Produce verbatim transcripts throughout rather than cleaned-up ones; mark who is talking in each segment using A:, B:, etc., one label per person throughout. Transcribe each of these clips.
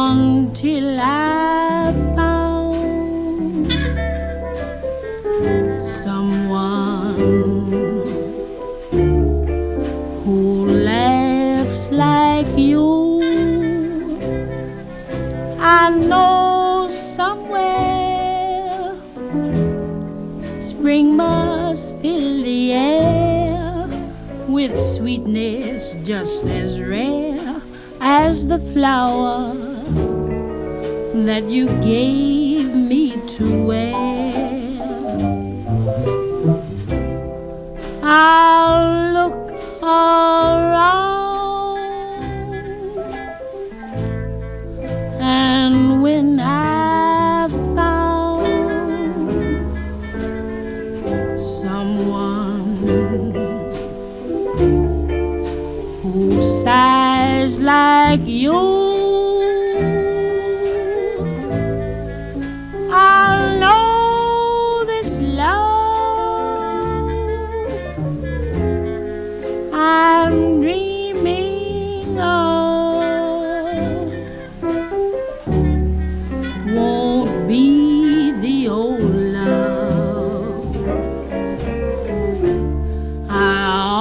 A: until I found someone who laughs like you. I know somewhere spring must fill the air with sweetness just as rare as the flower that you gave me to wear. I'll look around, and when I've found someone who sighs like you, I'll know this love I'm dreaming of won't be the old love I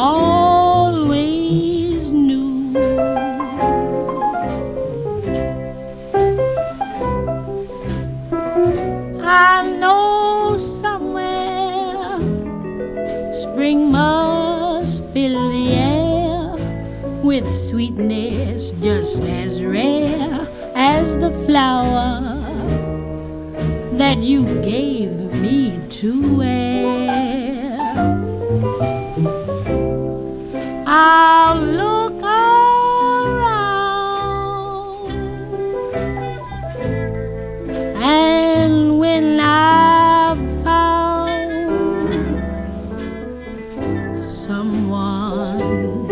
A: always knew. I know somewhere spring must fill the air with sweetness just as rare as the flower that you gave me to wear. I'll look around, and when I've found someone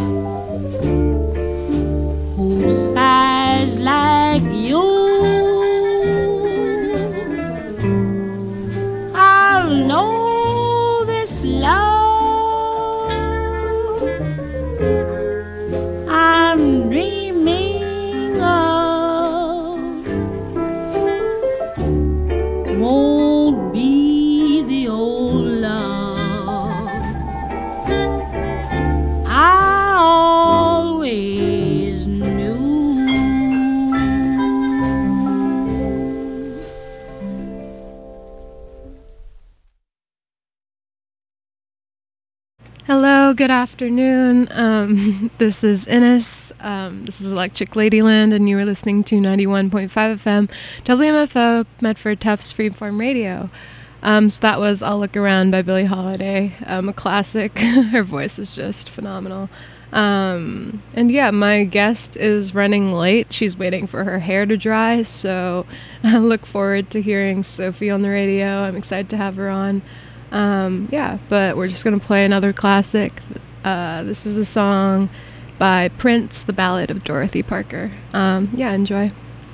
A: who sighs like you, I'll know this love I'm dreaming of won't be the old love I always knew.
B: Hello, good afternoon. Um, this is Innes. Um, this is Electric Ladyland, and you are listening to ninety-one point five F M W M F O Medford Tufts Freeform Radio. Um, so that was I'll Look Around by Billie Holiday, um, a classic. Her voice is just phenomenal. Um, and yeah, my guest is running late. She's waiting for her hair to dry, so I look forward to hearing Sophie on the radio. I'm excited to have her on. Um, yeah, but we're just going to play another classic. Uh, this is a song by Prince, The Ballad of Dorothy Parker. Um, yeah, enjoy.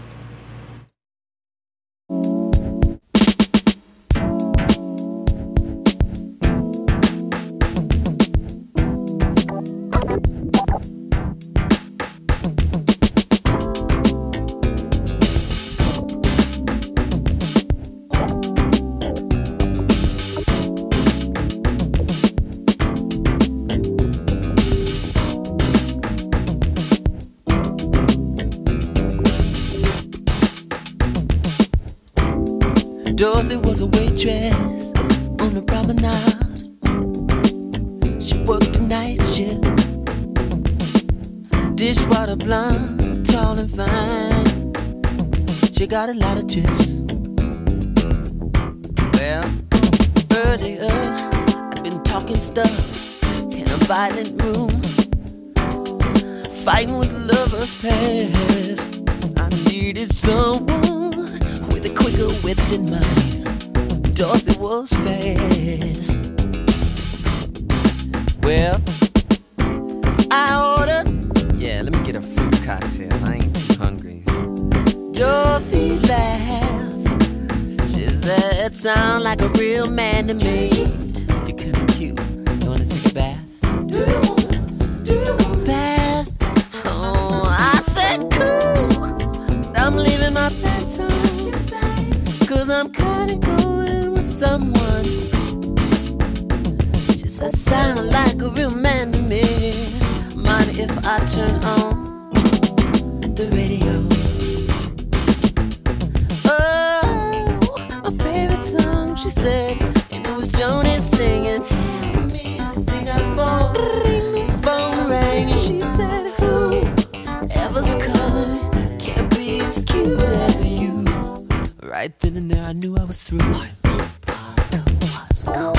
C: Dorothy was a waitress on the promenade. She worked a night shift. Dishwater blonde, tall and fine. She got a lot of tips. Well, earlier I'd been talking stuff in a violent room, fighting with lovers past. I needed someone with a quicker wit than mine. Dorothy was fast. Well, I ordered, yeah, let me get a fruit cocktail, I ain't too hungry. Dorothy laughed. She said, sound like a real man to me. You're kinda cute, you wanna take a bath? Do you wanna, do you wanna bath? Oh, I said cool. I'm I'm kinda going with someone. She said, sound like a real man to me. Mind if I turn on the radio? Oh, my favorite song, she said, and it was Joni singing. Help me, I think I phone, phone rang, and she said, who ever's color can't be as cute as you. Right then and there I knew I was through. Was gone.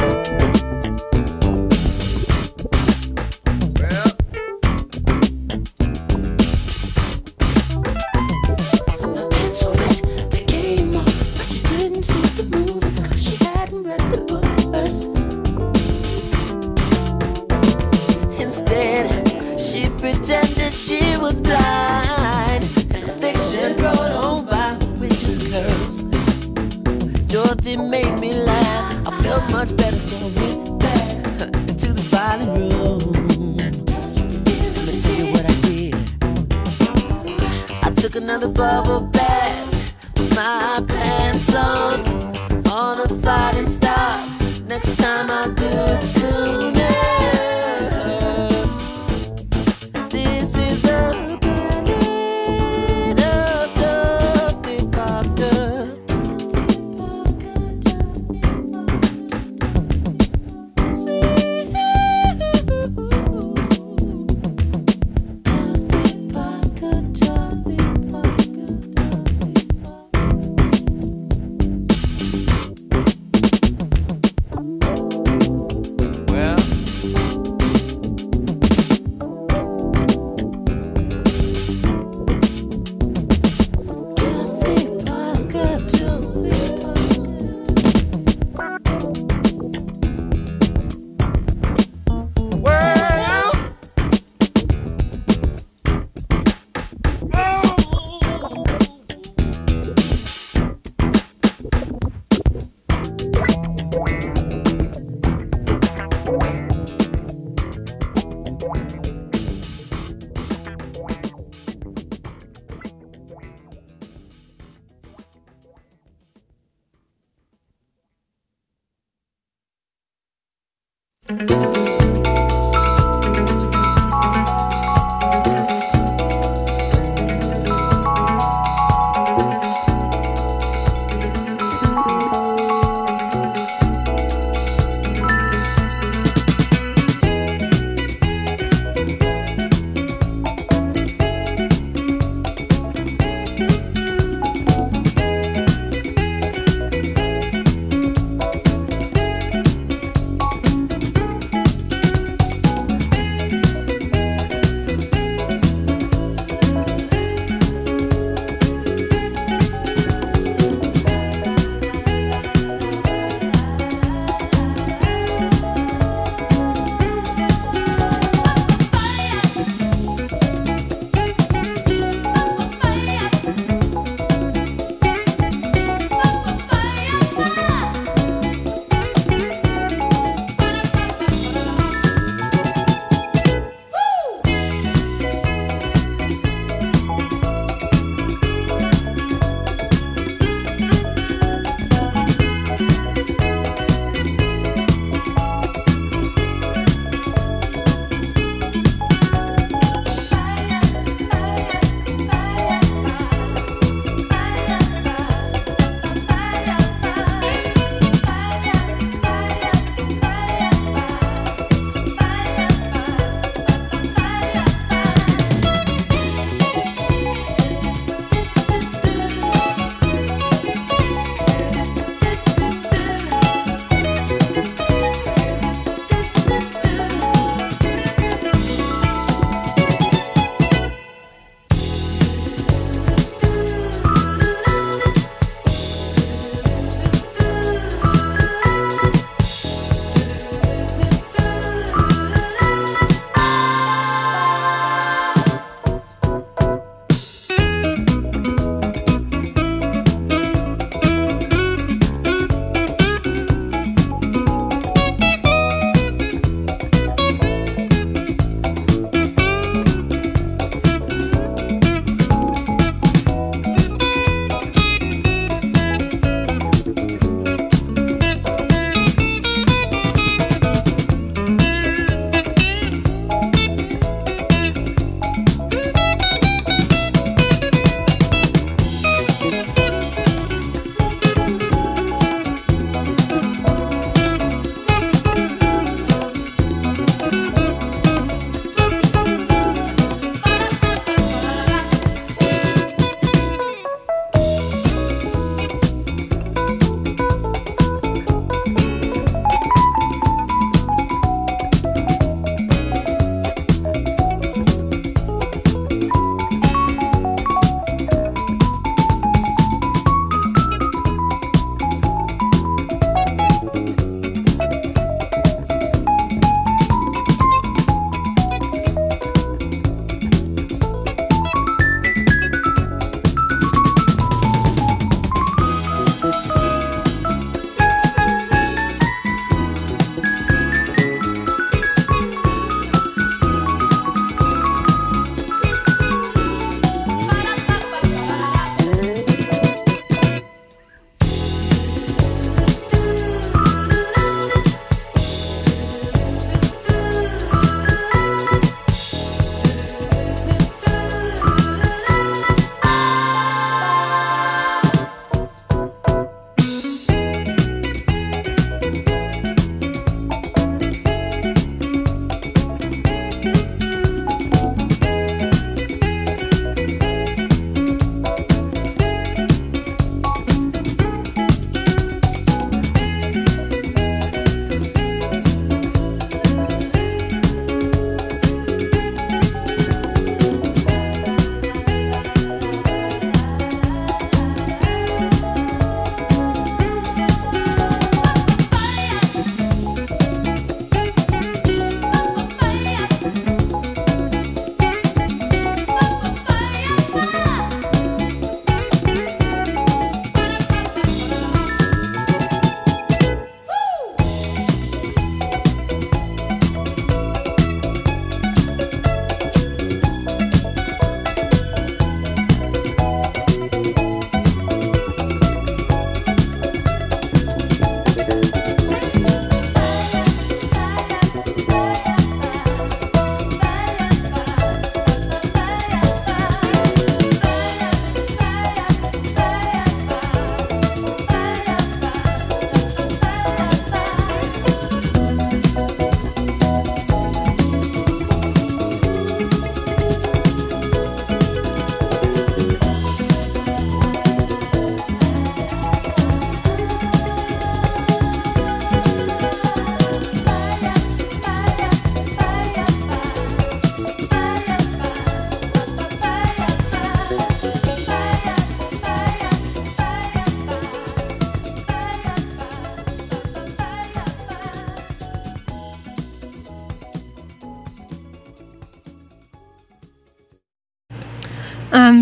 C: She was blind, and fiction brought home by witch's curse. Dorothy made me laugh. I felt much better, so I went back to the violin room. Let me tell you what I did. I took another bubble bath with my pants on, on a fighting stop. Next time I'll do it sooner.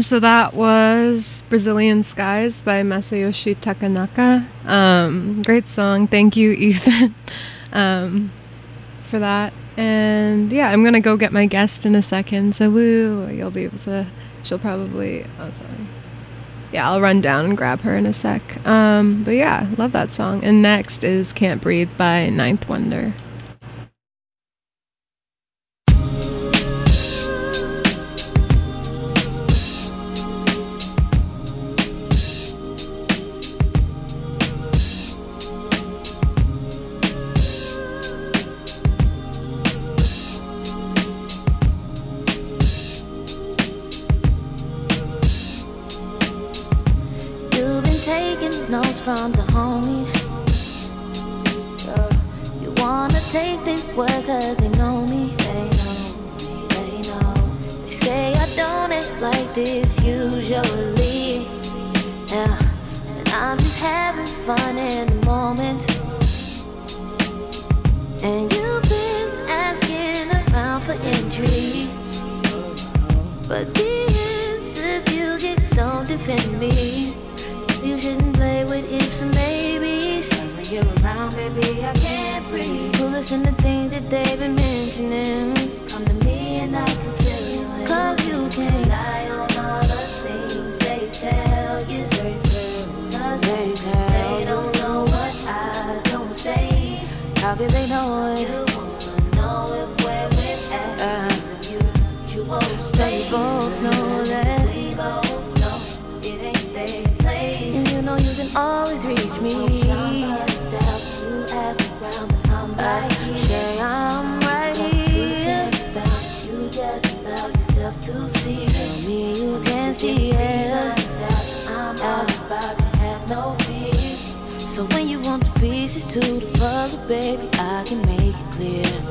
B: Um, so that was Brazilian Skies by Masayoshi Takanaka. Um, great song. Thank you, Ethan, um, for that. And yeah, I'm going to go get my guest in a second. So woo, you'll be able to, she'll probably, oh, sorry. Yeah, I'll run down and grab her in a sec. Um, but yeah, love that song. And next is Can't Breathe by Ninth Wonder.
D: Notes from the homies. You wanna take the word cause they know me. They know me, they know. They say I don't act like this usually. Yeah, and I'm just having fun in the moment. And you've been asking around for entry, but the answers you get don't defend me. You shouldn't play with ifs and maybes, cause when you're around, baby, I can't breathe. You listen to things that they've been mentioning. Come to me and I can feel you in. Cause you can't rely on all the things they tell you. They tell, cause they, tell. They don't know what I don't say. How can they know it? You wanna know if where we're at uh, is a mutual space. They both know that. We both know it ain't they. And you know you can always reach me. You ask around, I'm right here. Say I'm right here. You just allow yourself to see. Tell me you can see it. I'm all about to have no fear. So when you want the pieces to the puzzle, baby, I can make it clear.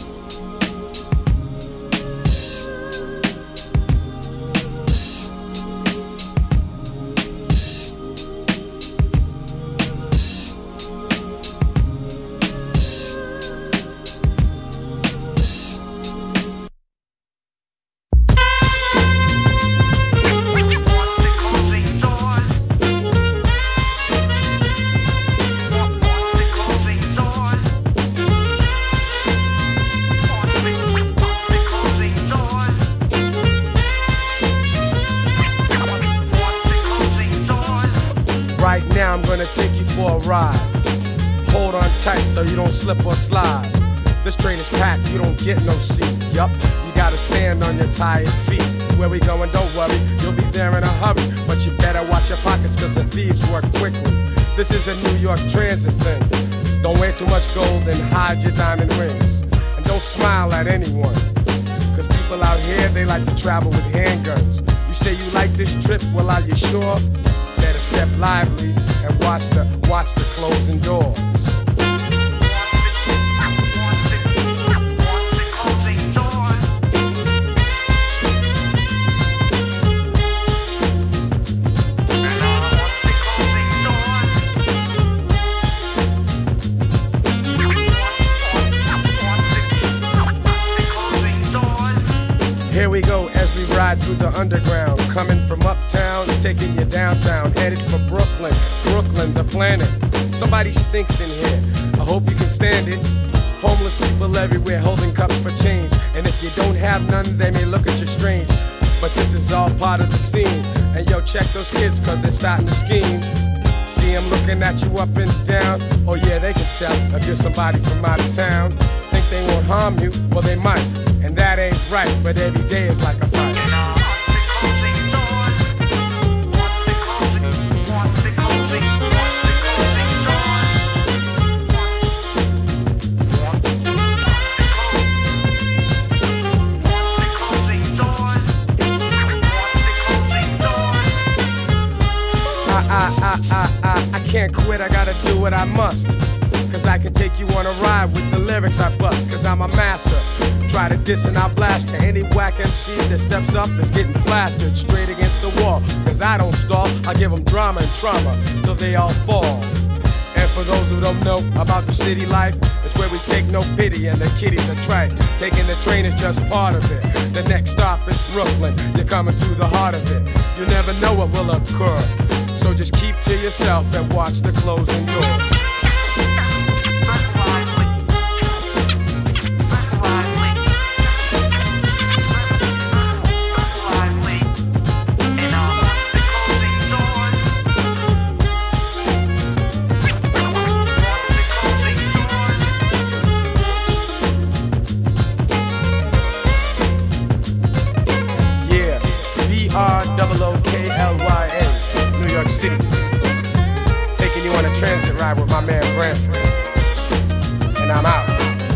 E: Take you for a ride. Hold on tight so you don't slip or slide. This train is packed, you don't get no seat. Yup, you gotta stand on your tired feet. Where we going, don't worry, you'll be there in a hurry. But you better watch your pockets cause the thieves work quickly. This is a New York transit thing. Don't wear too much gold and hide your diamond rings. And don't smile at anyone, cause people out here, they like to travel with handguns. You say you like this trip, well are you sure? Better step lively and watch the, watch the closing doors. Here we go as we ride through the underground, coming from uptown, taking you downtown, headed for Brooklyn, Brooklyn, the planet. Somebody stinks in here, I hope you can stand it. Homeless people everywhere holding cups for change, and if you don't have none, they may look at you strange. But this is all part of the scene, and yo, check those kids cause they're starting to scheme. See them looking at you up and down, oh yeah, they can tell if you're somebody from out of town. Think they won't harm you, well they might. And that ain't right, but every day is like a fight. I, I, I, I, I, I can't quit, I gotta do what I must. Cause I can take you on a ride with the lyrics I bust. Cause I'm a master. Try to diss and I'll blast to any whack M C that steps up is getting plastered straight against the wall. Cause I don't stall, I give them drama and trauma till they all fall. And for those who don't know about the city life, it's where we take no pity and the kiddies are trite. Taking the train is just part of it. The next stop is Brooklyn. You're coming to the heart of it. You never know what will occur. So just keep to yourself and watch the closing doors. R O O K L Y A, New York City. Taking you on a transit ride with my man Branford. And I'm out.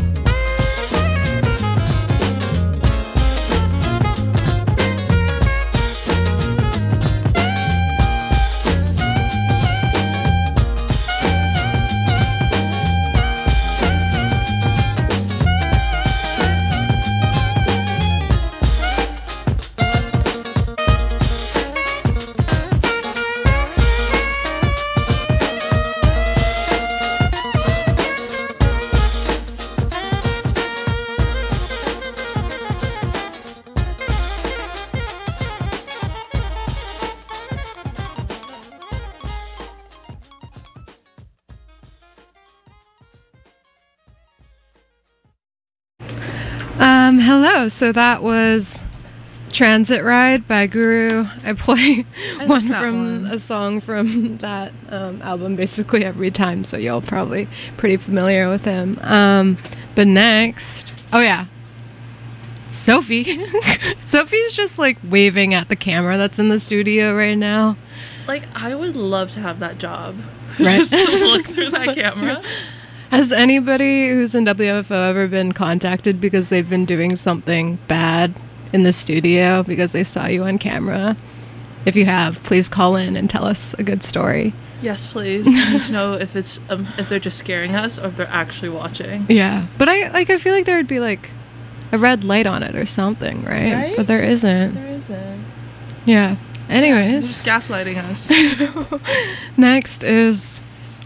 B: Um, hello, so that was Transit Ride by Guru. I play I one from one. a song from that um, album basically every time, so y'all probably pretty familiar with him. Um, but next, oh yeah, Sophie. Sophie's just like waving at the camera that's in the studio right now.
F: Like, I would love to have that job.
B: Right?
F: Just to look through that camera.
B: Has anybody who's in W M F O ever been contacted because they've been doing something bad in the studio because they saw you on camera? If you have, please call in and tell us a good story.
F: Yes, please. I need to know if it's um, if they're just scaring us or if they're actually watching.
B: Yeah, but I like I feel like there would be like a red light on it or something, right?
F: Right?
B: But there isn't.
F: There isn't.
B: Yeah. Anyways,
F: They're just gaslighting us.
B: Next is.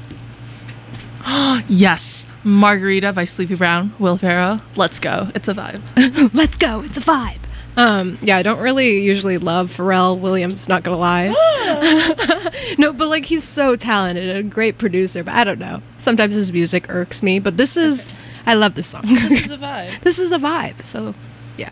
F: Yes, Margarita by Sleepy Brown, Will Ferrell. Let's go. It's a vibe.
B: Let's go. It's a vibe. Um, yeah, I don't really usually love Pharrell Williams, not gonna lie. No, but like he's so talented and a great producer, but I don't know. Sometimes his music irks me, but this is, okay. I love this song.
F: This is a vibe.
B: This is a vibe, so yeah.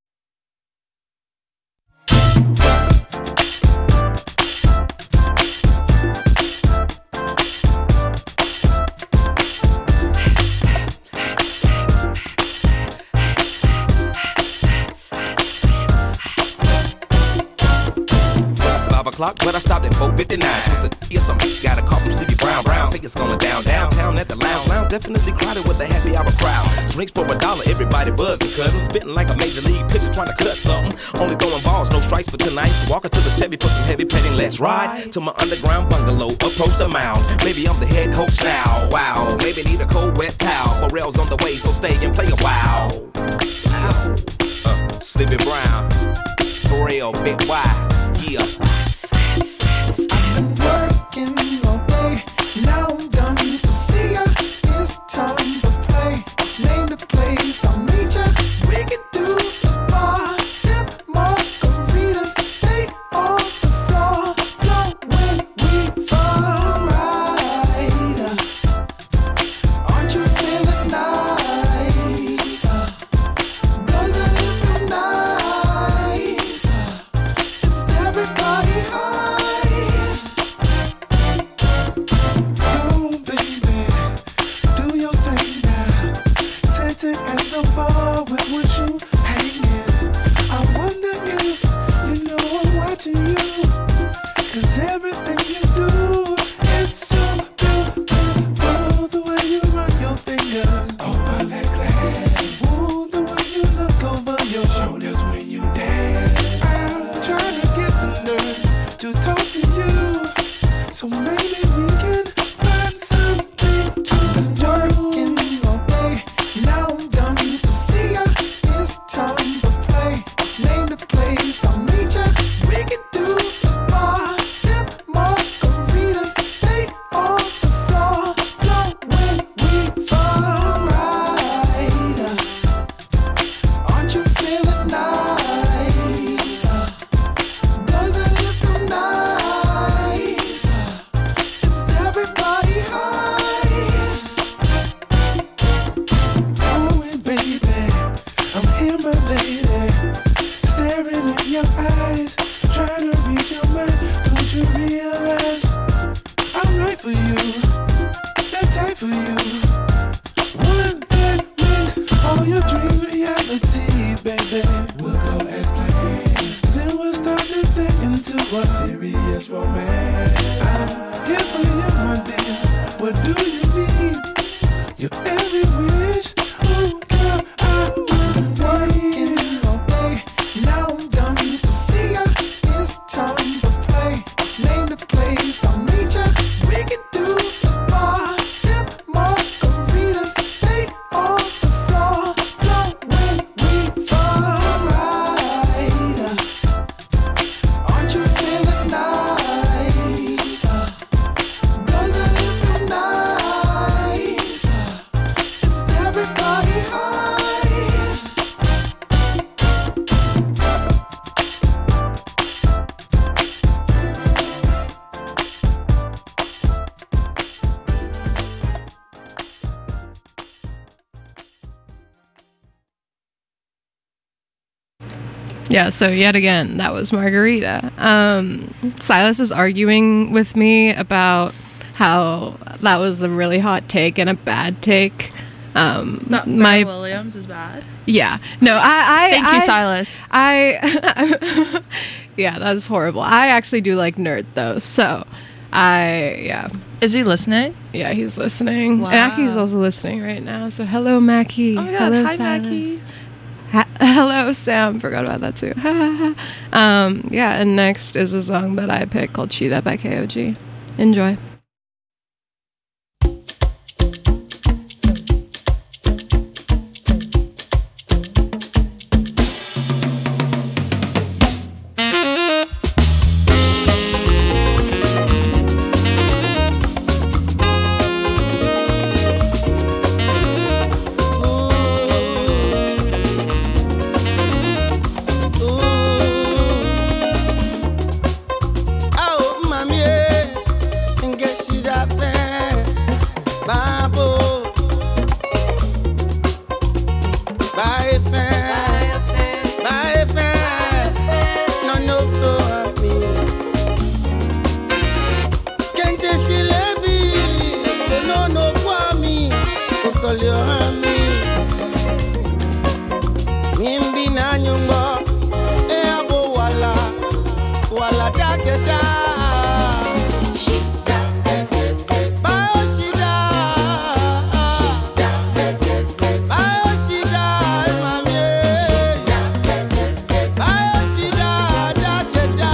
G: O'clock, but I stopped at four fifty-nine. Just to hear something. Got a call from Stevie Brown. Brown say it's going down downtown at the lounge. Lounge definitely crowded with a happy hour crowd. Drinks for a dollar, everybody buzzing. Cousin spitting like a major league pitcher trying to cut something. Only throwing balls, no strikes for tonight. So walking to the Chevy for some heavy petting. Let's ride to my underground bungalow. Approach the mound. Maybe I'm the head coach now. Wow, maybe need a cold wet towel. Pharrell's on the way, so stay and play a while. Wow. Uh, Sleepy Brown, Pharrell, Big Y. Yeah.
H: I've been working all day, now I'm done, so see ya, it's time for play. It's named the place, I'll meet ya, we can do the bar, sip margaritas, stay on the floor, blow when we fall right. Aren't you feeling nice? Doesn't it feel nice? Is everybody high? At the bar, where would you hanging? I wonder if you know I'm watching you, 'cause everything you do is so beautiful. The way you run your finger over that glass, ooh, the way you look over your shoulders when you dance. I'm trying to get the nerve to talk to you, so maybe we can find something to do. Now I'm done, so see ya, it's time for play. It's named the place, I'll meet ya, we can do the bar, sip margaritas, stay on the floor, nice. I'll meet ya. We can do the bar. Sip margaritas. Stay on the floor. Blow when we fall right. Aren't you feeling nice? Doesn't it feel nice? Is everybody high?
B: Yeah, so yet again, that was Margarita. Um, Silas is arguing with me about how that was a really hot take and a bad take. Um,
F: That
B: my
F: Pharrell Williams is bad.
B: yeah, no, I, I
F: Thank
B: I,
F: you, Silas.
B: I yeah, that's horrible. I actually do like Nerd though, so I yeah
F: Is he listening?
B: yeah he's listening.
F: Wow.
B: Mackie's also listening right now. So hello, Mackie.
F: Oh my god,
B: hello,
F: hi,
B: Silas.
F: Mackie.
B: Ha- hello, Sam. Forgot about that too. um, yeah, and next is a song that I picked called "Cheetah" by K O G. Enjoy.
C: Oh, mommy, and guess she that fan. Bible, bye fan, bye fan. No, no, for me. Can't she let me? No, no, for me. Oh, so you me. Nimbi na nyumba, e abo wala. Wala dakeda. Bao shida. Bao shida, mami. Bao shida, dakeda.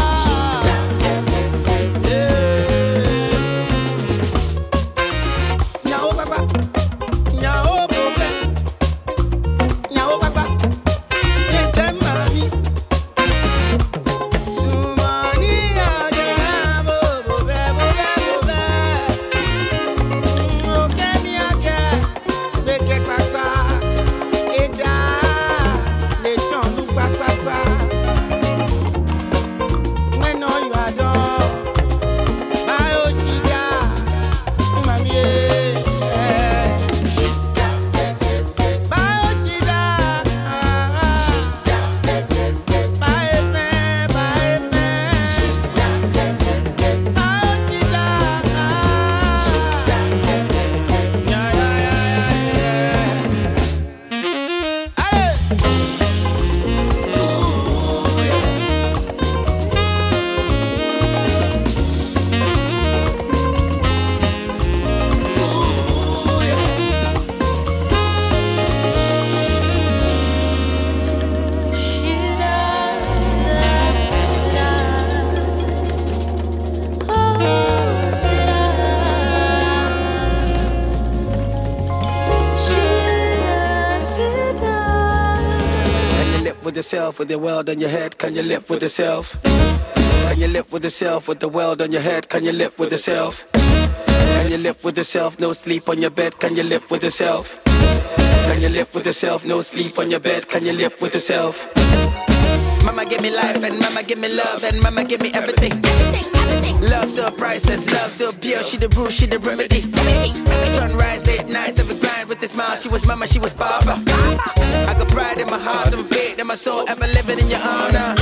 C: Nyao baba, nyao bobe, nyao baba, yente mami. With yourself, with your world on your head, can you live with yourself? Can you live with yourself, with the world on your head, can you live with yourself? Can you live with yourself, no sleep on your bed, can you live with yourself? Can you live with yourself, no sleep on your bed, can you live with yourself? Mama give me life and mama give me love and mama give me everything. Love so priceless, love so pure, she the rule, she the remedy. Sunrise, late nights, every grind with a smile, she was mama, she was papa. I got pride in my heart and faith in my soul, ever living in your honor.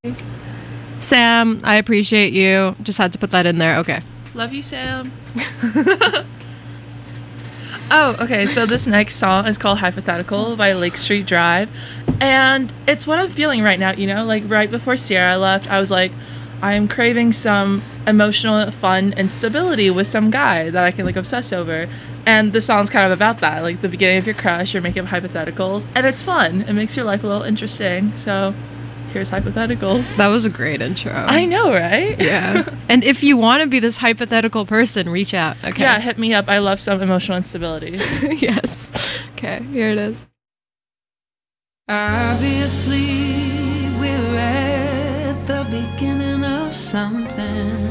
B: Sam, I appreciate you. Just had to put that in there. Okay.
F: Love you, Sam. Oh, okay. So this next song is called Hypothetical by Lake Street Drive. And it's what I'm feeling right now, you know? Like, right before Sierra left, I was like, I am craving some emotional fun and stability with some guy that I can, like, obsess over. And the song's kind of about that. Like, the beginning of your crush, you're making up hypotheticals. And it's fun. It makes your life a little interesting. So here's Hypotheticals.
B: That was a great intro.
F: I know, right?
B: Yeah. And if you want to be this hypothetical person, reach out. Okay.
F: Yeah, hit me up. I love some emotional instability.
B: Yes. Okay, here it is.
I: Obviously, we're at the beginning of something.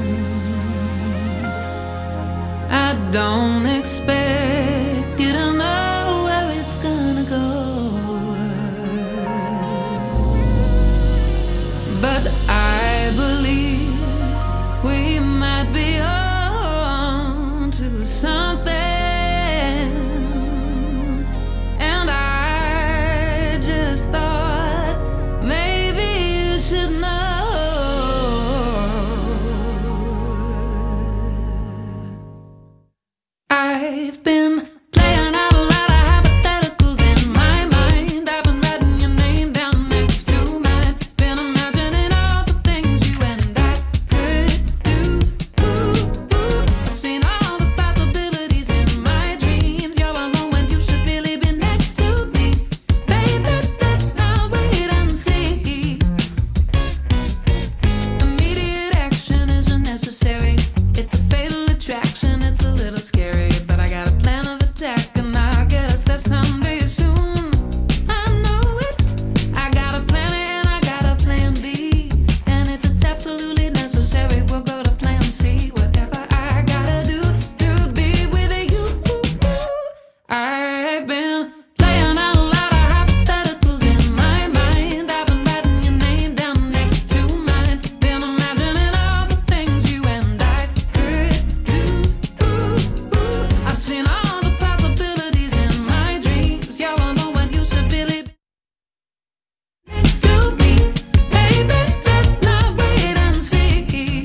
I: I don't expect you to know where it's gonna go. But I believe we might be on to something. And I just thought maybe you should know. I've been playing out a lot of hypotheticals in my mind. I've been writing your name down next to mine. Been imagining all the things you and I could do. Ooh, ooh. I've seen all the possibilities in my dreams. You're alone when you should really be next to me. Baby, let's not wait and see. Immediate action isn't necessary. It's a fatal attraction. It's a little scary, but I got a plan of attack, and I'll get us there someday soon. I know it. I got a plan A and I got a plan B, and if it's absolutely necessary, we'll go to plan C. Whatever I gotta do to be with you. I've been playing out a lot of hypotheticals in my mind. I've been writing your name down next to mine. Been imagining all the things you and I could do. Ooh, ooh. I've seen all the possibilities in my dreams. You're alone when you should really be next to me. Baby, let's not wait and see.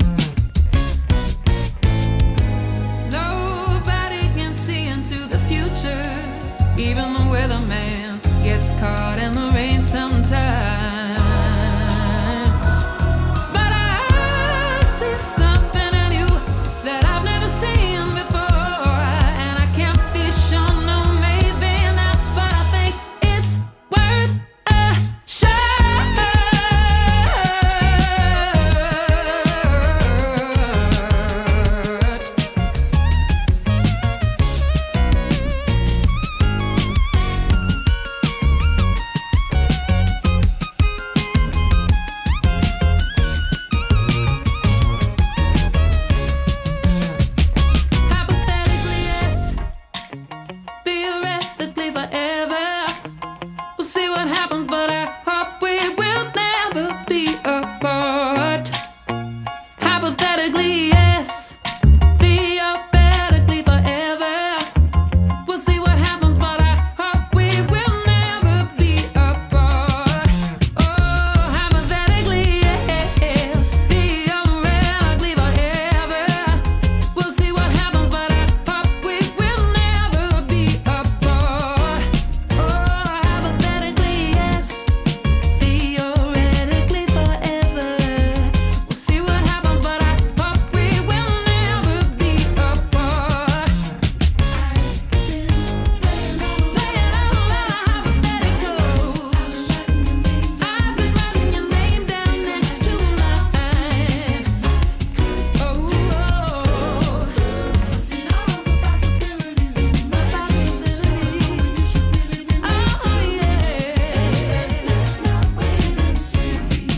I: Nobody can see into the future. Even the weatherman gets caught in the rain sometimes. But I see something in you that I've never seen before, and I can't be sure, no, maybe not, but I think it's worth a shot. Hypothetically, yes. Theoretically, forever. We'll see what happens, but I hope we will never be apart. Hypothetically, yes. Theoretically, forever. We'll see what happens, but I hope we will never be apart. Oh, hypothetically, yes. Theoretically, forever. We'll see what happens, but I hope we will never be apart. Oh, hypothetically, yes. Theoretically, forever. We'll see what happens, but I hope we will never be apart. Playing out a lot of hypotheticals. I've been writing your name down next to mine. Oh, I've seen all the possibilities in my possibilities. Oh, yeah. Let's not wait and see.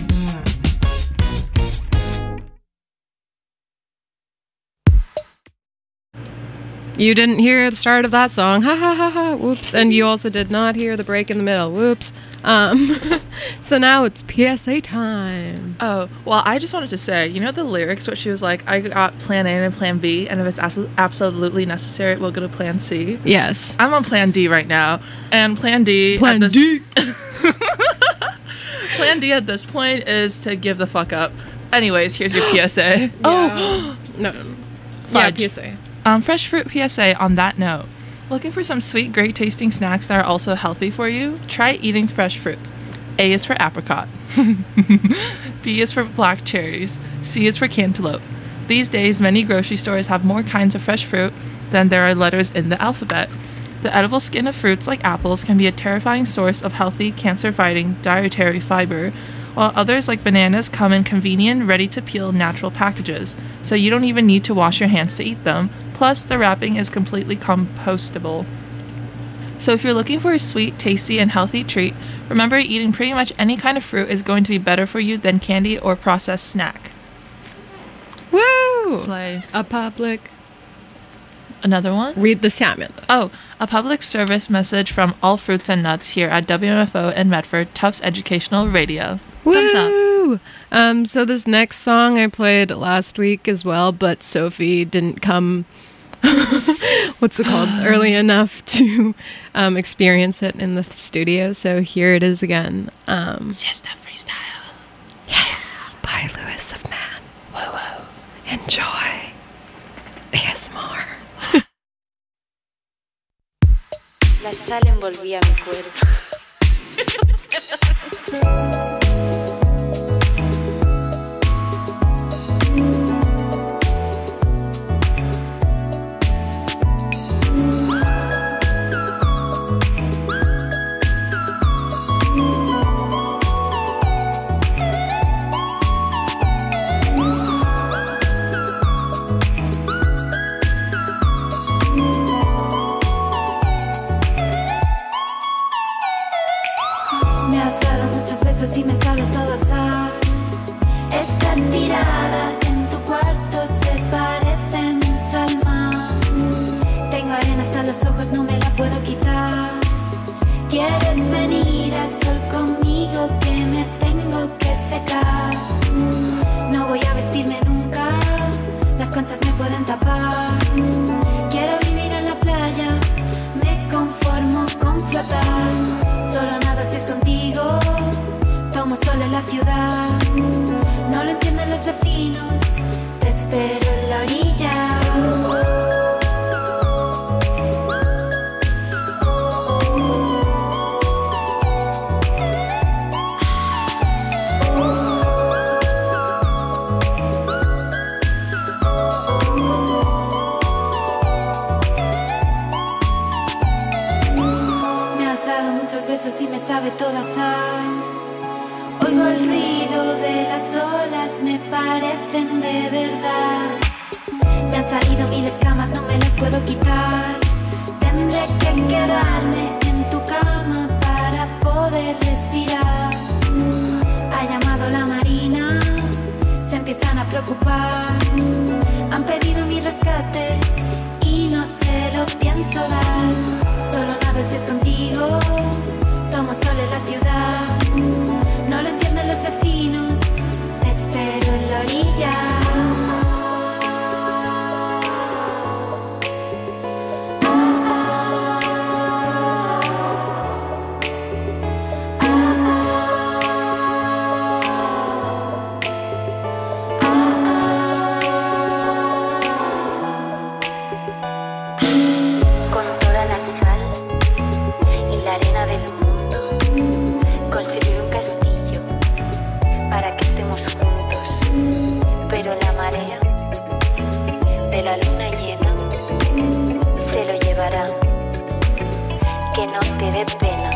B: You didn't hear the start of that song. Ha ha ha ha. Whoops. And you also did not hear the break in the middle. Whoops. Um, so now it's P S A time.
F: Oh, well, I just wanted to say, you know the lyrics, what she was like, I got plan A and plan B, and if it's as- absolutely necessary, we'll go to plan C.
B: Yes.
F: I'm on plan D right now, and plan D...
B: Plan
F: at this-
B: D.
F: plan D at this point is to give the fuck up. Anyways, here's your P S A.
B: Oh, no, no, no. Yeah,
F: Fudge.
B: P S A.
F: Um, fresh fruit P S A on that note. Looking for some sweet, great tasting snacks that are also healthy for you? Try eating fresh fruits. A is for apricot. B is for black cherries. C is for cantaloupe. These days, many grocery stores have more kinds of fresh fruit than there are letters in the alphabet. The edible skin of fruits like apples can be a terrifying source of healthy, cancer-fighting dietary fiber, while others like bananas come in convenient, ready-to-peel natural packages, so you don't even need to wash your hands to eat them. Plus, the wrapping is completely compostable. So if you're looking for a sweet, tasty, and healthy treat, remember eating pretty much any kind of fruit is going to be better for you than candy or processed snack.
B: Woo!
F: Slay.
B: A public.
F: Another one?
B: Read the下面的.
F: Oh, a public service message from All Fruits and Nuts here at W M F O in Medford, Tufts Educational Radio. Thumbs up.
B: Woo! Um, so this next song I played last week as well, but Sophie didn't come, what's it called, early enough to um, experience it in the studio. So here it is again. Um,
F: Siesta Freestyle.
B: yes, by Lewis of Man. Whoa, whoa. Enjoy. A S M R.
J: La sal envolvía mi cuerpo.
D: Me has dado muchos besos y me sabe todo a sal. Estar tirada en tu cuarto se parece mucho al mar. Tengo arena hasta los ojos, no me la puedo quitar. ¿Quieres venir al sol conmigo que me tengo que secar? No voy a vestirme nunca, las conchas me pueden tapar. Quiero vivir en la playa, me conformo con flotar. Solo nado si es contigo, tomo sol en la ciudad. No lo entienden los vecinos, te espero en la orilla. Me has dado muchos besos y me sabe toda sal. Oigo el ruido de las olas, me parecen de verdad. Me han salido mil escamas, no me las puedo quitar. Tendré que quedarme en tu cama para poder respirar. Ha llamado la marina, se empiezan a preocupar. Han pedido mi rescate y no se lo pienso dar. Solo nado si es contigo, tomo sol en la ciudad. No lo entienden los vecinos, te espero en la orilla. Con toda la sal y la arena del mundo, construir un castillo para que estemos juntos. Pero la marea de la luna llena se lo llevará. Que no te dé pena.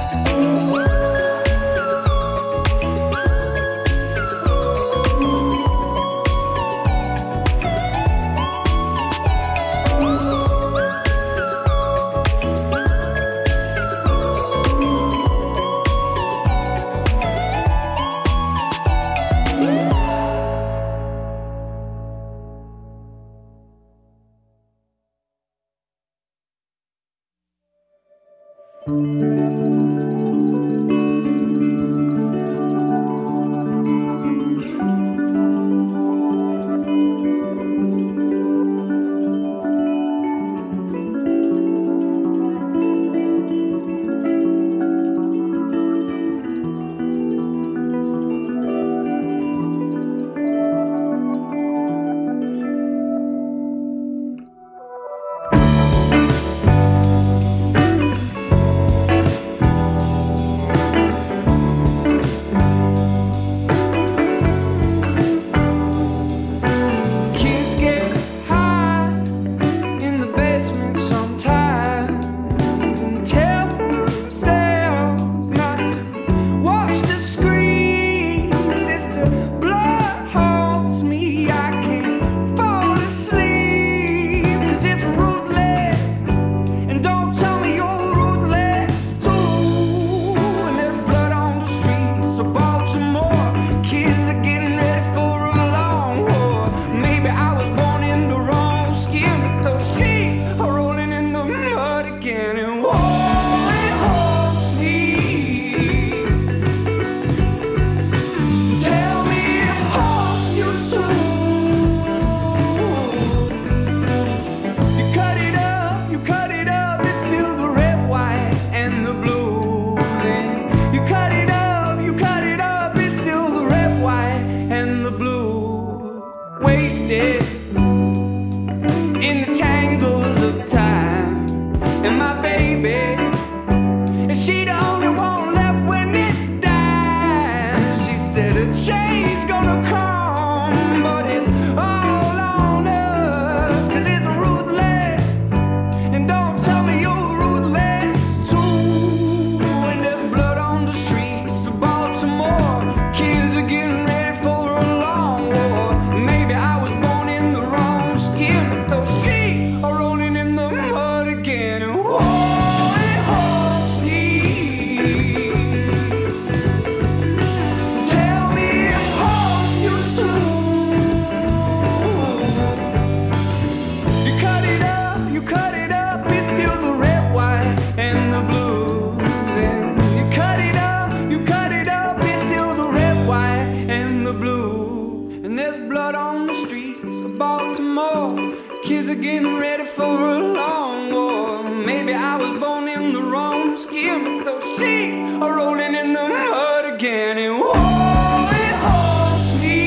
K: kids are getting ready for a long war. Maybe I was born in the wrong skin, but those sheep are rolling in the mud again. And whoa, it haunts me.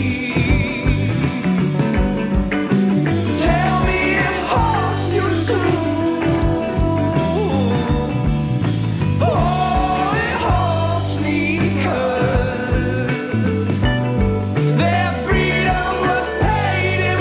K: Tell me it haunts you too. Oh, it haunts me 'cause their freedom was paid in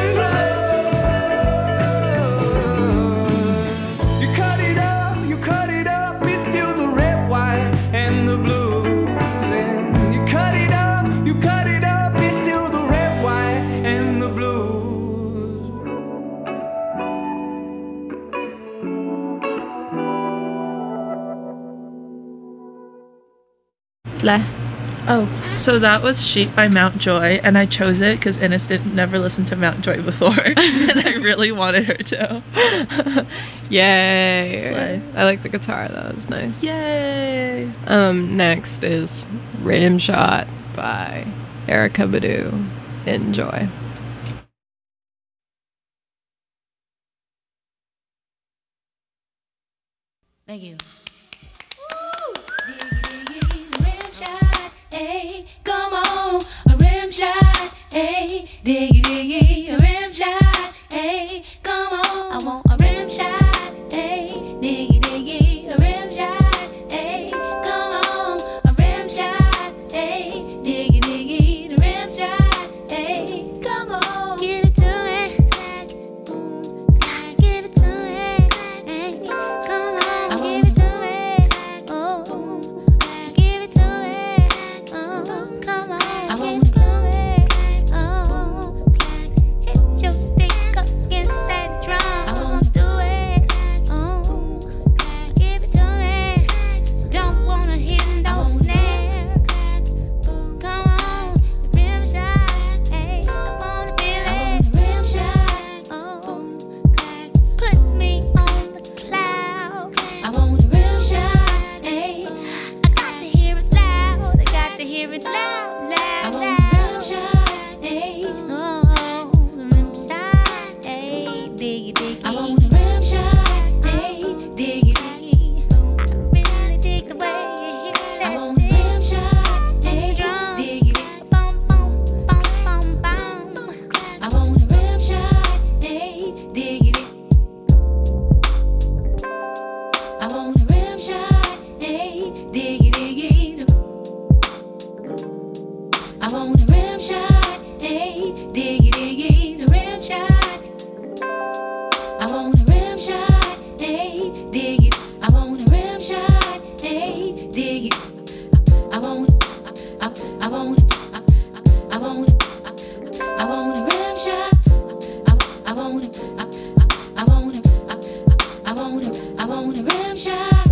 K: blood. You cut it up, you cut it up, it's still the red, white, and the blues. And you cut it up, you cut it up, it's still the red, white, and the blues.
B: Bleh.
F: Oh, so that was Sheep by Mount Joy, and I chose it because Innes didn't never listened to Mount Joy before, and I really wanted her to.
B: Yay.
F: Slay.
B: I like the guitar, that was nice.
F: Yay!
B: Um, next is Rim Shot by Erykah Badu. Enjoy.
D: Thank you. Rim shot, hey, come on, a rim shot, hey, diggy diggy, a rim shot, hey, come on, I want a rim shot, hey, diggy diggy, a rim shot, hey, come on, a rim shot, hey, diggy diggy, the rim shot, hey, come on, give it to me, give it to me, hey, come on, give it to me, oh, give it to me, oh, come on, give it to me, oh, hit your stick against that drum, I wanna do it, oh, give it to me, don't wanna hit no snare, come on, the rim shot, hey, I wanna feel it, rim shot, oh, puts me on the cloud, I want a rim shot, hey, I got to hear it loud, I got to hear it loud, loud, I want a rim shot, hey, oh, the rim shot, hey, diggy diggy, I want a rim shot, hey, diggy diggy, I really dig the way you hit that, I want a rim shot, hey, diggy diggy, bum bum bum bum bum, I want a rim shot, hey, diggy diggy. I want a rim shot, hey, diggy diggy. I want a rim shot, hey, diggy diggy, the rim shot. I want a rim shot, hey, diggy. I want a rim shot, hey, diggy. I want, I, I want, I, I want, I want a rim shot. I, I want, I, I want, I, I want, I want a rim shot.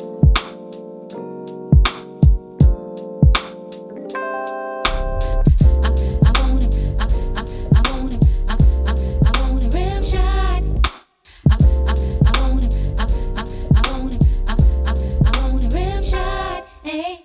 D: I, I want it, I, I, I want it, I, I, I want a rim shot. I, I, I want it, I, I, I want it, I, I, I want a rim shot. Hey.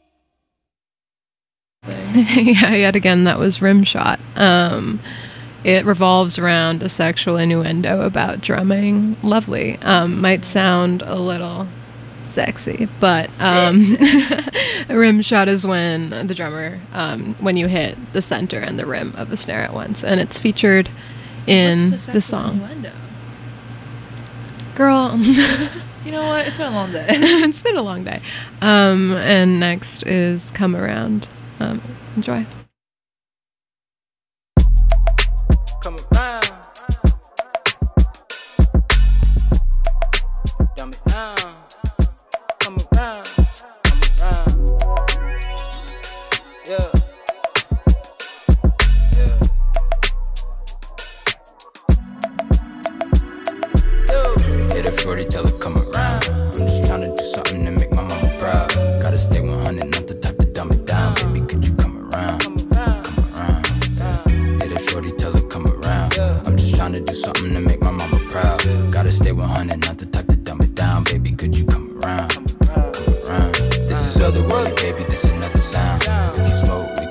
B: Yeah, yet again, that was Rim Shot. Um, it revolves around a sexual innuendo about drumming. Lovely. Um, might sound a little sexy, but um, a rim shot is when the drummer, um, when you hit the center and the rim of the snare at once, and it's featured in
F: What's the,
B: the
F: sexual
B: song.
F: innuendo?
B: Girl.
F: You know what? It's been a long day.
B: It's been a long day. Um, and next is Come Around. Um, enjoy.
K: Come around. Dumb it down. Come around. Come around. Yeah. Yeah. Yo.
L: Hit a shorty, tell her come around. I'm just trying to do something to make my mama proud. Gotta stay one hundred, not the type to dumb it down. Baby, could you come around? Come around. Hit a shorty, tell her come around. I'm just trying to do something to make my mama proud. Gotta stay one hundred, not the type to dumb it down. Baby, could you come around? Come around. This is otherworldly, baby, this is another sound. If you smoke, we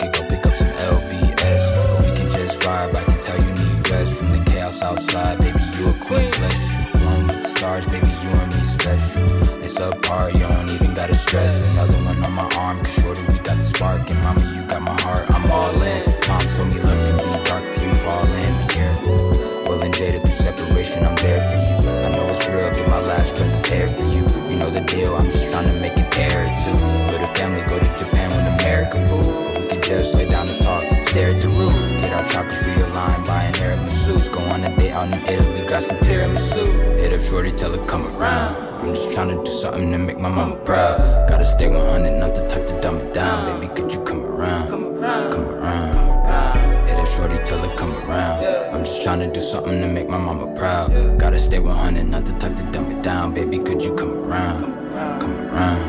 L: stars, baby, you and me special. It's up par, you don't even gotta stress. Another one on my arm, cause shorty, we got the spark. And mama, you got my heart, I'm all in. Mom told me love can be dark if you fall in, be careful. Will and jaded through separation, I'm there for you. I know it's real, get my last breath prepared for you. You know the deal, I'm just trying to make an heir too. With a family, go to Japan when America move. Or we can just lay down and talk, stare at the roof. Get our chocolates realigned, buy an Arab masseuse. Go on a date out in Italy, got some tiramisu. Hit up shorty, tell her come around. I'm just trying to do something to make my mama proud. Gotta stay one hundred, not the type to dumb it down. Baby, could you come around? Come around. Yeah. Hit up shorty, tell her come around. I'm just trying to do something to make my mama proud. Gotta stay one hundred, not the type to dumb it down. Baby, could you come around? Come around.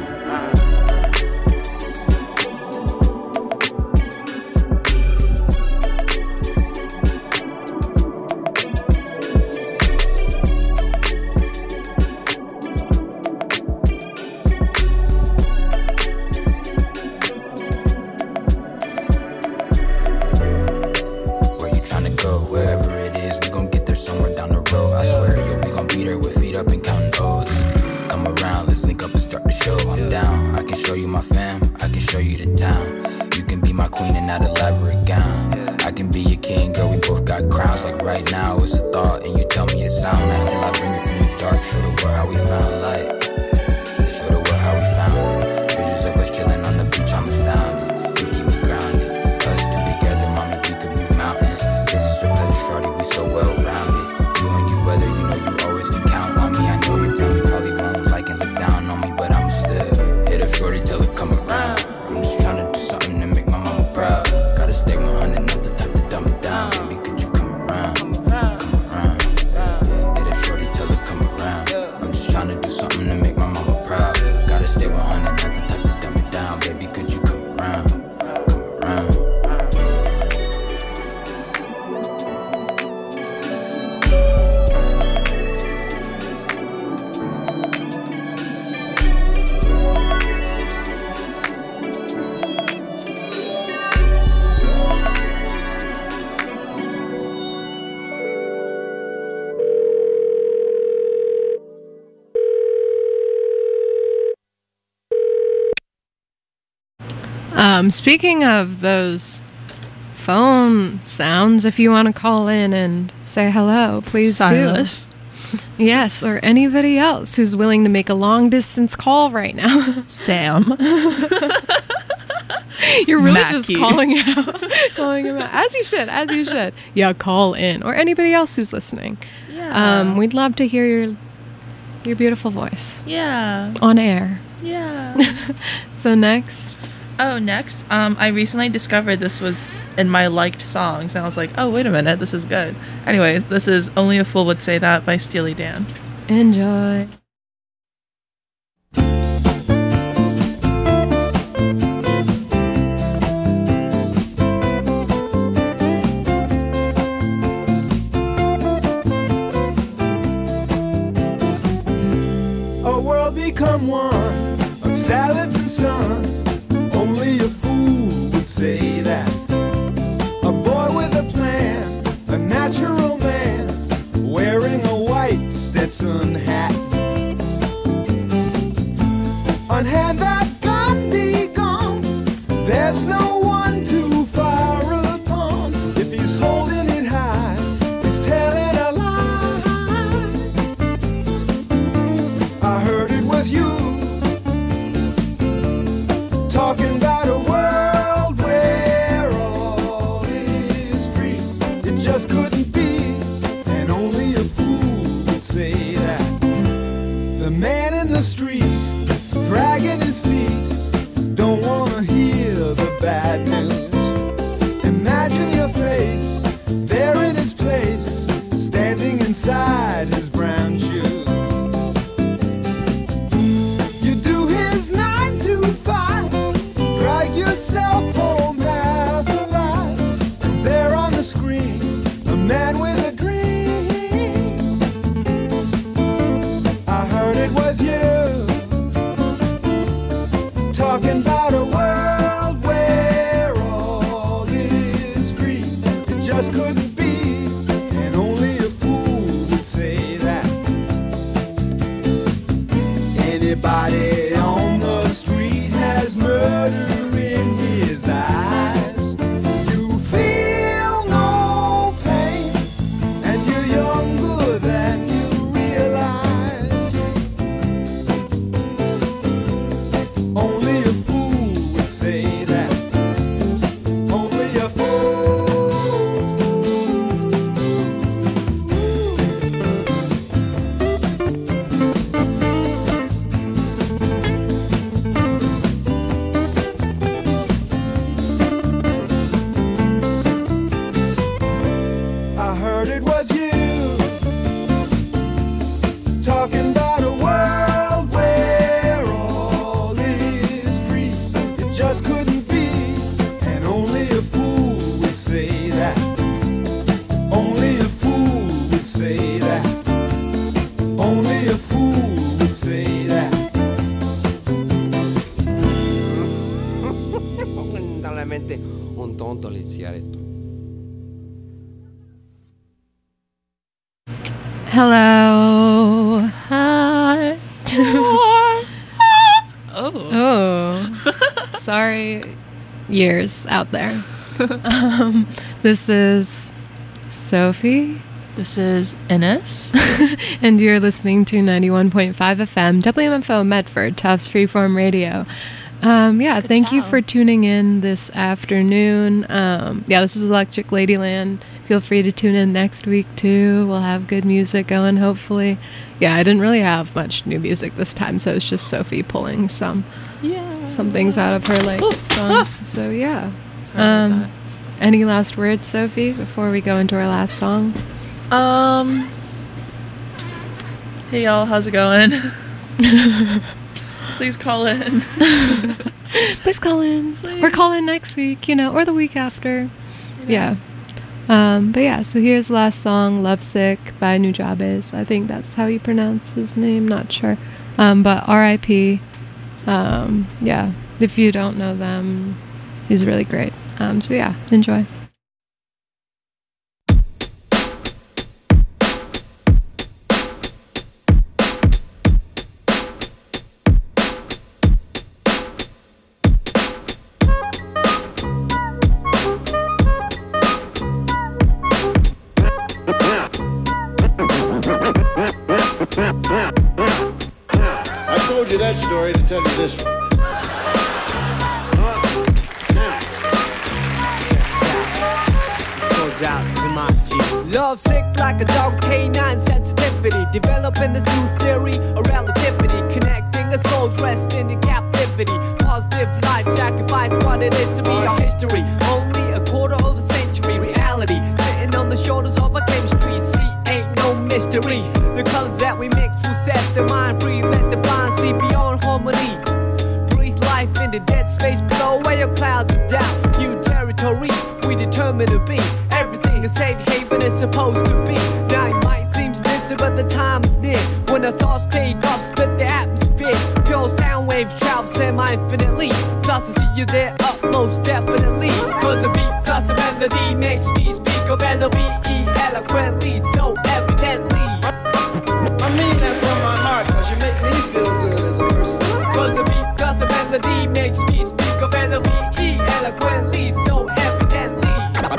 B: Um, speaking of those phone sounds, if you want to call in and say hello, please
F: Silas.
B: do. Yes, or anybody else who's willing to make a long distance call right now.
F: Sam.
B: You're really
F: Mackie.
B: just calling out, calling him out, as you should, as you should. Yeah, call in, or anybody else who's listening.
F: Yeah.
B: Um, we'd love to hear your your beautiful voice.
F: Yeah.
B: On air.
F: Yeah.
B: So next.
F: Oh, next, um, I recently discovered this was in my liked songs, and I was like, oh, wait a minute, this is good. Anyways, this is Only a Fool Would Say That by Steely Dan.
B: Enjoy.
H: A world become one of salads and sun. Only a fool would say that. A boy with a plan, a natural man, wearing a white Stetson hat.
C: lamentablemente un tonto al iniciar esto.
B: Hello. Hi.
F: Oh.
B: Oh. Sorry, years out there. Um, this is Sophie.
F: This is Ines.
B: And you're listening to ninety-one point five F M, W M F O Medford, Tufts Freeform Radio. Um, yeah,
F: Good
B: thank you
F: job.
B: for tuning in this afternoon. Um, yeah, this is Electric Ladyland. Feel free to tune in next week, too. We'll have good music going, hopefully. Yeah, I didn't really have much new music this time, so it's just Sophie pulling some
F: Yeah.
B: some things out of her, like, songs. So, yeah.
F: Sorry about
B: Um, any last words, Sophie, before we go into our last song?
F: Um. Hey y'all, how's it going? Please call in.
B: Please call in. Or call in next week, you know, or the week after. Yeah. Um, but yeah, so here's the last song, Lovesick by Nujabes. I think that's how you pronounce his name, not sure. Um, but R I P Um, yeah, if you don't know them, he's really great. Um, so yeah, enjoy.
M: I told you that story to tell you this one.
N: Love sick like a dog with canine sensitivity. Developing this new theory of relativity. Connecting a soul's resting in captivity. Positive life sacrifice what it is to be our history. Only a quarter of a century reality. Sitting on the shoulders of our chemistry. See, ain't no mystery. The colors that we mix will set the mind free. Let the blind see beyond harmony. Breathe life in the dead space below where your clouds of doubt. New territory we determine to be. Everything a safe haven is supposed to be. Now it might seem distant, but the time is near. When the thoughts take off, split the atmosphere. Pure sound waves travel semi-infinitely. Plus I see you there up most definitely. Cause a beat plus a melody makes me speak of L O V E eloquently, so evidently.
M: I mean that from my heart, cause you make me feel good as a person.
N: Cause a beat plus a melody makes me speak of L O V E eloquently, so evidently.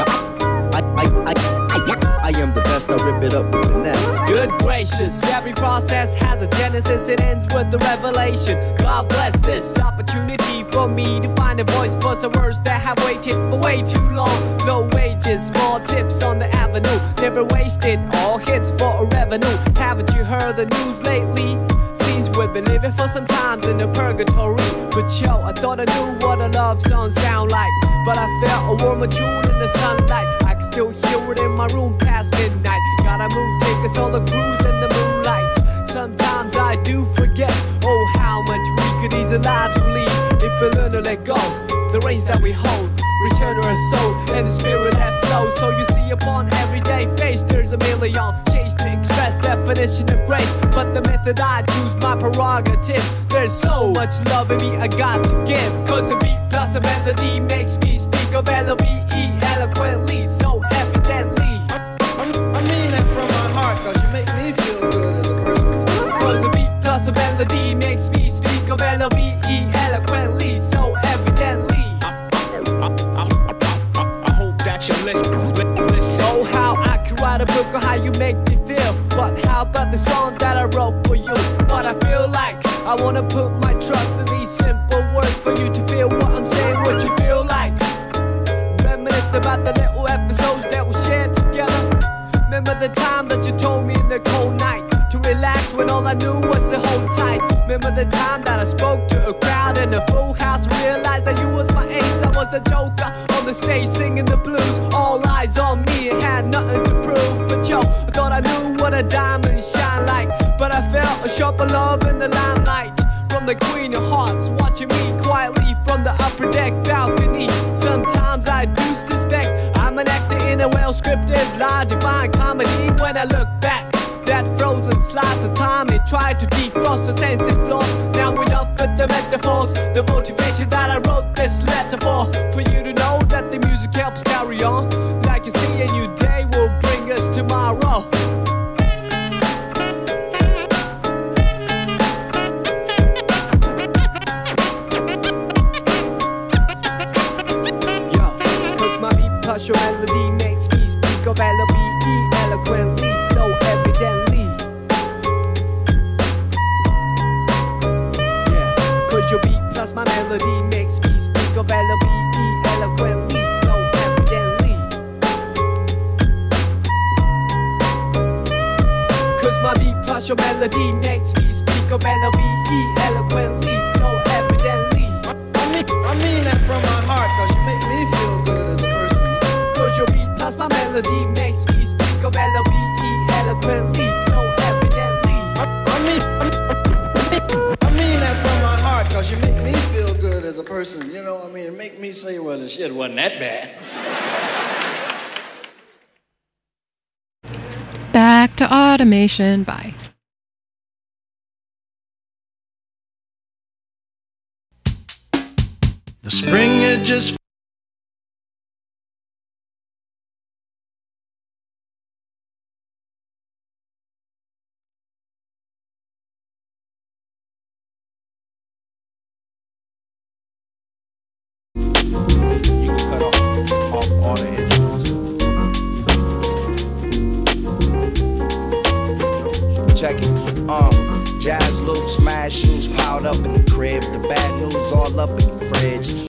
O: I, I, I, I, I am the best, I rip it up with finesse.
N: Good gracious, every process has a genesis, it ends with the revelation. God bless this opportunity for me to find a voice for some words that have waited for way too long. Low wages, small tips on the avenue, never wasted, all hits for a revenue. Haven't you heard the news lately? Seems we've been living for some times in a purgatory. But yo, I thought I knew what a love song sound like, but I felt a warmer tune in the sunlight. I can still hear it in my room past midnight. Gotta move, take us all a cruise in the moonlight. Sometimes I do forget, oh how much we could easily leave if we learn to let go. The reins that we hold, return to our soul and the spirit that flows. So you see upon everyday face there's a million shades to express definition of grace. But the method I choose my prerogative. There's so much love in me I got to give. Cause a beat plus a melody makes me speak of L O V E eloquently, so evidently.
M: I mean that from my heart, cause you make me feel good as a person.
N: Cause a beat plus a melody makes me speak of L O V E eloquently, so evidently.
M: I hope that you listen.
N: Oh, how I could write a book on how you make me feel. But how about the song that I wrote for you? What I feel like, I wanna put my trust in these simple words for you to feel what I'm saying, what you feel like. Reminisce about the little episodes that we shared together. Remember the time that you told me in the cold night to relax when all I knew was to hold tight. Remember the time that I spoke to a crowd in a full house, realized that you was my ace, I was the joker on the stage singing the blues. All eyes on me and had nothing to prove. But yo, I thought I knew what a diamond shine like, but I felt a sharper love in the limelight from the queen of hearts, watching me quietly from the upper deck balcony. Sometimes I do suspect I'm an actor in a well-scripted lie, divine comedy. When I look back, that frozen slice of time, it tried to defrost the senses lost. Now enough with the metaphors, the motivation that I wrote this letter for. For you to know that the music helps carry on. Like you see, a new day will bring us tomorrow. Your melody makes me speak of L O V E eloquently, so evidently. Yeah, cause your beat plus my melody makes me speak of L O V E eloquently, so evidently. Cause my beat plus your melody makes me speak of L O V E eloquently, so evidently.
M: I mean, I mean that from my heart, cause you make me feel good as a person.
N: Cause your beat plus my melody makes me speak of L O V E eloquently, so evidently.
M: I, I mean, I, I mean that from my heart, cause you make me feel good as a person. You know, I mean, it make me say, well, the shit wasn't that bad.
B: Back to Automation. Bye.
P: The spring had just
Q: check it. Um, jazz loops, smash shoes piled up in the crib. The bad news all up in the fridge.